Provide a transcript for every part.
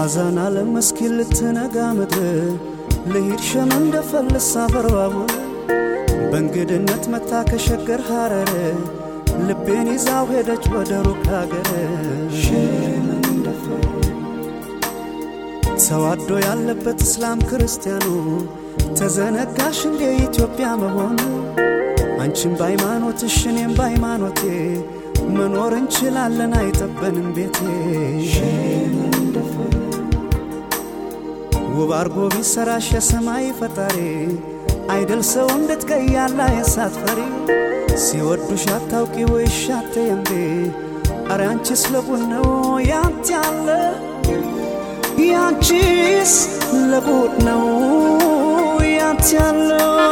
አዛን ዓለም መስኪን ልትነጋ ምድር ልሂድ ሸመን ደፈልሳ በርባቡ በእንግድነት መታ ከሸገር ሐረር ልቤን ይዛው ሄደች ወደ ሩቅ ሀገር ተዋዶ ያለበት እስላም ክርስቲያኑ ተዘነጋሽ እንደ ኢትዮጵያ መሆኑ አንቺም በሃይማኖትሽ እኔም በሃይማኖቴ መኖር እንችላለን አይጠበንም ቤቴ ውብ አርጎ ቢሰራሽ የሰማይ ፈጣሪ አይደል ሰው እንድትቀያላ የሳትፈሪ ሲወዱሽ አታውቂ ወይሽ አትየምቤ አረ አንቺስ ለጉድ ነው ያንተ ያለ ያንቺስ ለጉድ ነው ያንተ ያለ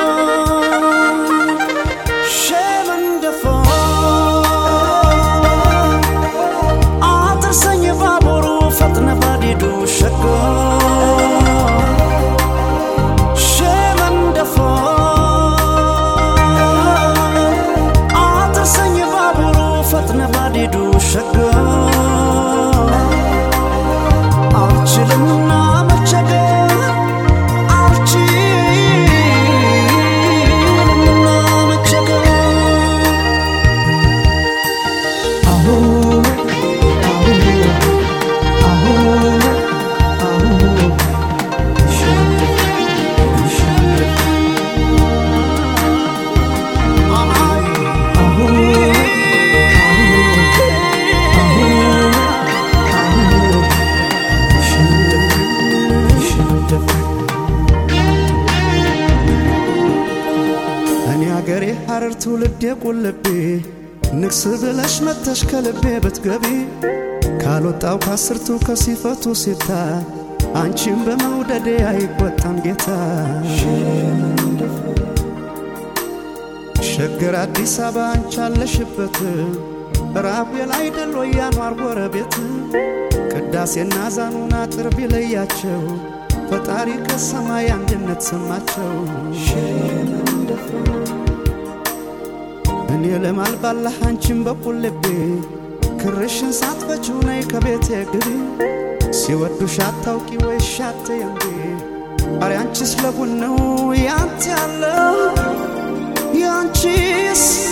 ሐረር ትውልድ የቁልቤ ንክስ ብለሽ መተሽ ከልቤ በትገቢ ካልወጣው ካስርቱ ከሲፈቱ ሲታ አንቺም በመውደዴ አይቆጣም ጌታ ሸገር አዲስ አበባ አንቺ አለሽበት ራብየል አይደል ወይ ያኗር ጎረቤት ቅዳሴና ዛኑና ጥርብ ይለያቸው ፈጣሪ ከሰማይ አንድነት ሰማቸው እኔ ለማልባላህ አንቺም በቁልቤ ክርሽን ሳትፈቺው ነይ ከቤቴ ግቢ ሲወዱሽ አታውቂ ወይሽ አትየምቤ አረ አንቺስ ለጉድ ነው ያንተ ያለ ያንቺስ